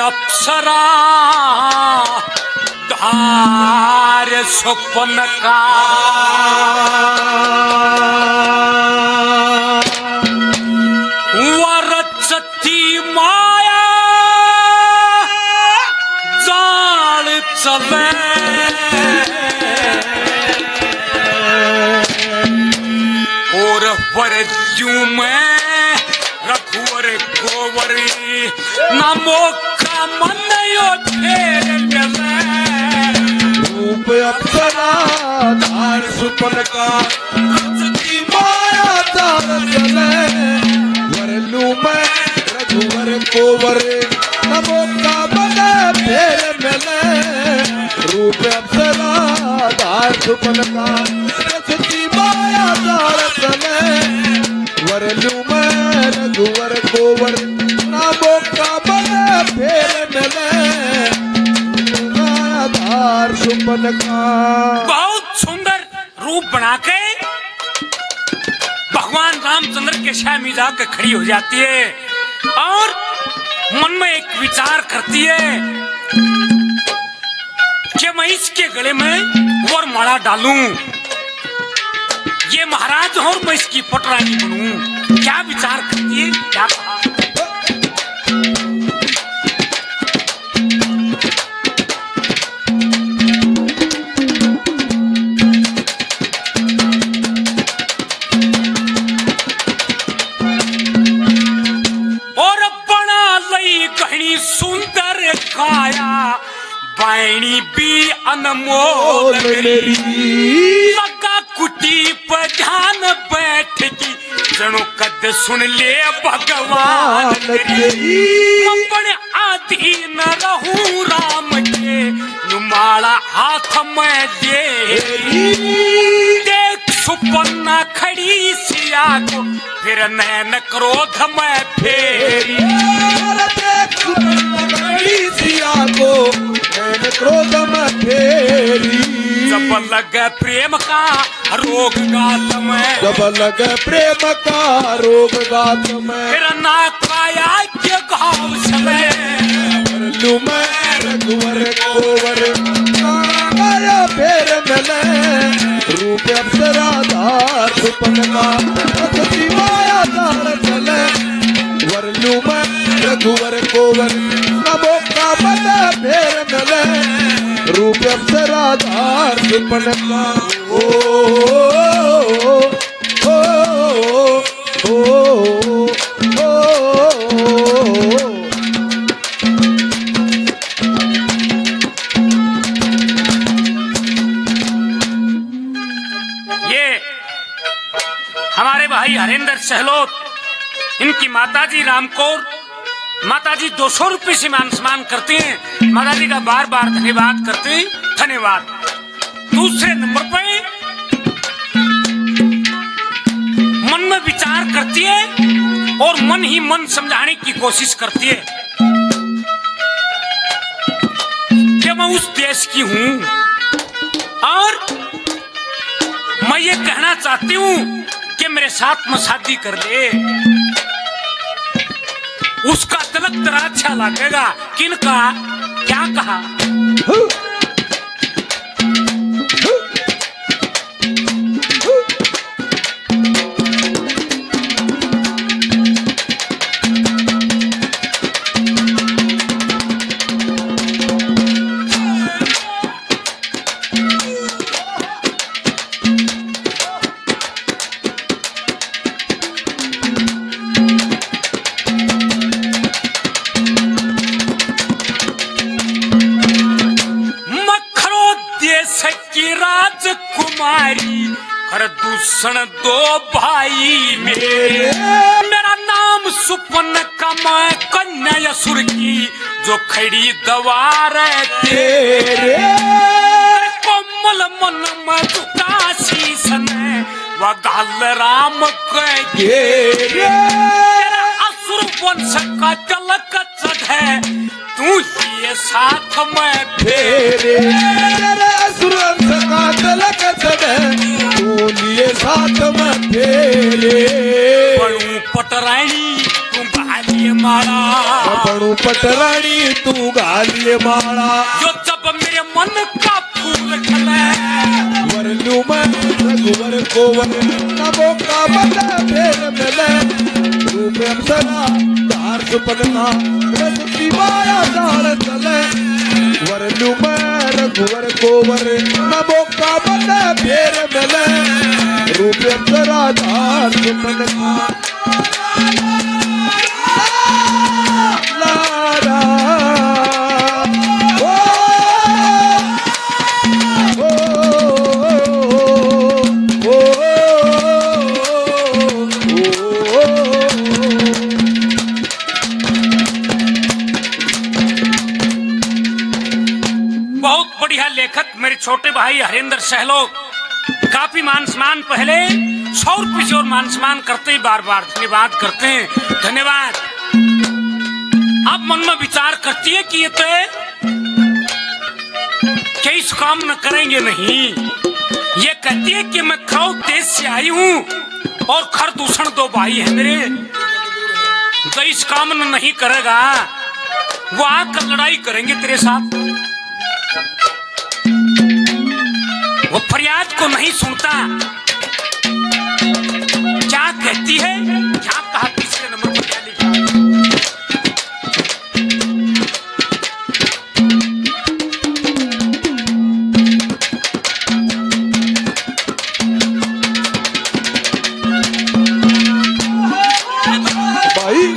अप्सरा धार सुपन का वरचती माया जाल चले और वरजू में रघुवर गोवरी नामो का मन यो फेर मिले रूप अप्सरा धार सुपन का रचती माया जाल चले वरलू में रघुवर गोवर नमो का मन फेर मिले रूप अप्सरा धार सुपन का रचती माया जाल चले वरलू में रघुवर गोवर नामो का मन फेर मिले धार सुपन का। बहुत सुंदर रूप बना के भगवान रामचंद्र के सामने जाकर खड़ी हो जाती है और मन में एक विचार करती है कि मैं इसके गले में और माला डालूं, ये महाराज और मैं इसकी पटरानी बनूं। क्या विचार करती है, क्या कहा? सुंदर काया बैणी भी अनमोल मेरी लगा कुटी पर ध्यान बैठ की जनो कद सुन ले भगवान अपने अधीन रहूं राम के नुमाला हाथ में दे देख सुपन्ना खड़ी सिया को फिर नैन क्रोध में फेरी सिया को नैन क्रोध में फेरी जब लगे प्रेम का रोग गात में जब लगे प्रेम का रोग गात में फिर ना काया के घाव चले वरलू में रघुवर गोवर माया फेर मिले रूप अप्सरा धार सुपन का रचती माया धार चले वरलू में रघुवर गोवर नमो का मन फेर मिले रूप अप्सरा धार सुपन का। ओ ओ ओ ओ ये हमारे भाई हरेंद्र सहलोत, इनकी माताजी रामकौर माताजी 200 रुपए से मान सम्मान करते हैं। माताजी का बार बार धन्यवाद करते हैं। धन्यवाद। दूसरे नंबर पे मन में विचार करती है और मन ही मन समझाने की कोशिश करती है कि मैं उस देश की हूं और मैं ये कहना चाहती हूं कि मेरे साथ में शादी कर ले। उसका तिलक तेरा अच्छा लगेगा। किनका क्या कहा? कर दूषण दो भाई मेरे, मेरा नाम सुपन का मैं कन्या असुर की जो खड़ी दवार तेरे कोमल मन में झुका शीश ने वगाल राम के तेरा असुर वंश का तिलक चढ़े तू ही साथ में फेरे असुर वंश का तिलक चढ़े लिए साथ में फेरे बड़ू पटरानी तू भाली माला बनू पटरानी तू गालिए माला जो जब मेरे मन का फूल खिले वरलू मैं रघुवर कोवर नमो का बदला फेर मिले रूप अप्सरा धार सुपन्ना रस की माया दार चले वरलू मैं रघुवर कोवर नमो का बदला फेर मिले रूप अप्सरा धार सुपन्ना लारा लेखक मेरे छोटे भाई हरेंद्र सहलोत काफी मान सम्मान पहले 100 रुपये से और मान सम्मान करते ही बार बार धन्यवाद करते हैं। धन्यवाद। अब मन में विचार करती है कि ये तो क्या इस काम न करेंगे नहीं। ये कहती है कि मैं खरौद देश से आई हूँ और खरदूषण 2 भाई है मेरे, जो इस काम न नहीं करेगा वो आकर लड़ाई करेंगे तेरे साथ। वो फरियाद को नहीं सुनता। क्या कहती है, क्या कहा, तीसरे नंबर पर क्या लिखा? भाई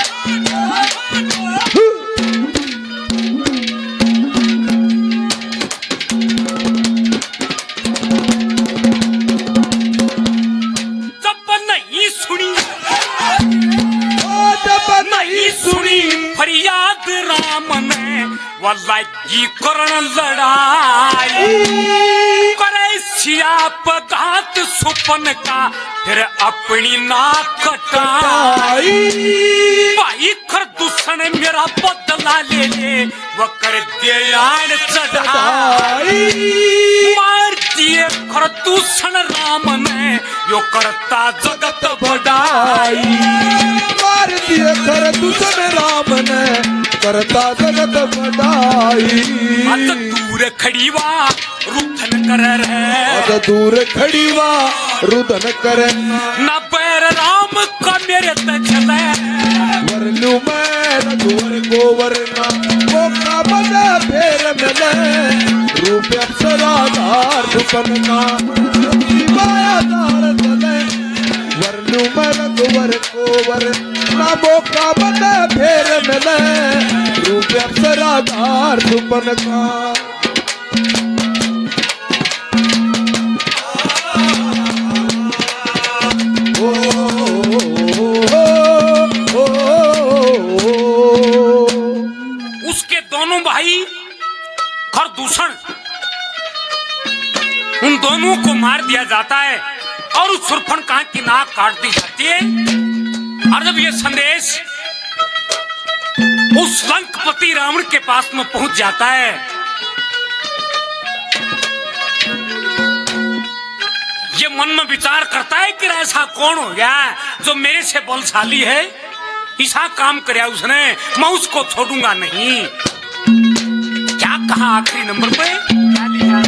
फरियाद राम ने वल्लगी करण लड़ाई करे सियाप घात सुपन का फिर अपनी नाक कटाई। भाई खरदूषण मेरा बदला ले ले वो कर दियान चढ़ाई। मार दिए खरदूषण राम ने यो करता जगत बढ़ाई। मार दिए खरदूषण राम ने करता जगत बढ़ाई। अत दूर खड़ीवा रुदन कर रहे दूर खड़ीवा रुदन कर न बैर राम का मेरे तले वरलू मैं रघुवर गोवर वो का बदा फेर मिले रूप अप्सरा धार सुपन का माया दार चले वरलू मैं रघुवर गोवर नमो का बदा फेर मिले रूप अप्सरा धार सुपन का। उसके दोनों भाई खरदूषण, उन दोनों को मार दिया जाता है और उस शूर्पणखा की नाक काट दी जाती है। और जब ये संदेश उस लंकापति रावण के पास में पहुंच जाता है, ये मन में विचार करता है कि ऐसा कौन हो गया जो मेरे से बलशाली है, ऐसा काम कराया उसने, मैं उसको छोड़ूंगा नहीं। क्या कहा आखिरी नंबर पे, क्या लिखा?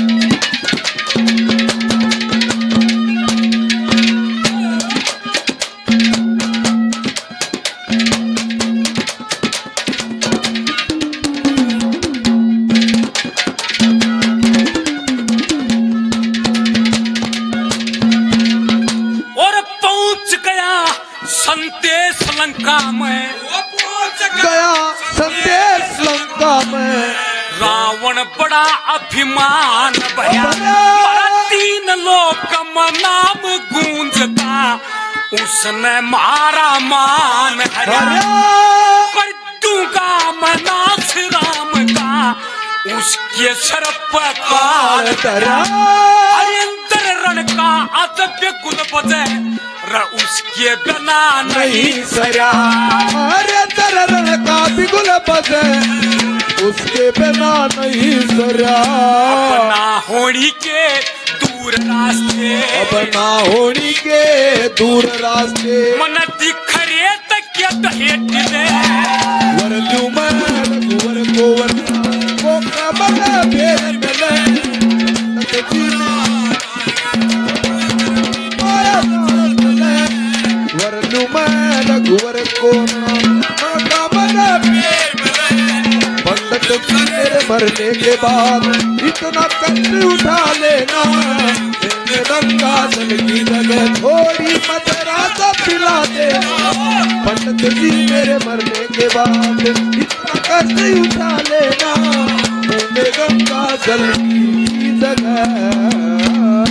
और पहुंच गया संदेश लंका में, गया संदेश लंका में रावण बड़ा अभिमान भया, पर 3 लोक में नाम गूंजता, उसने मारा मान हरा। कर दूंगा मैं नाश राम का, उसके सर पर काल धरा। हरिंदर रण का अदब्य गुल बजे, उसके बिना नहीं सरा। हरिंदर रण का बिगुल बजे, उसके बिना नहीं सरा। अपना होनी के दूर रास्ते, अपना होनी के दूर रास्ते, मन दिखरे तक दहेज दे वर लूं मैं रघुवर गोवर मौका बना फेर मिले माया दास मिले वर लूं मैं रघुवर गोवर मौका बना फेर मिले पंडित जी मेरे मरने के बाद इतना कष्ट उठा लेना गंगा जल की जगह थोड़ी मदरासा पिला देना पंडित जी मेरे मरने के बाद इतना कष्ट उठा लेना गंगा जल की जगह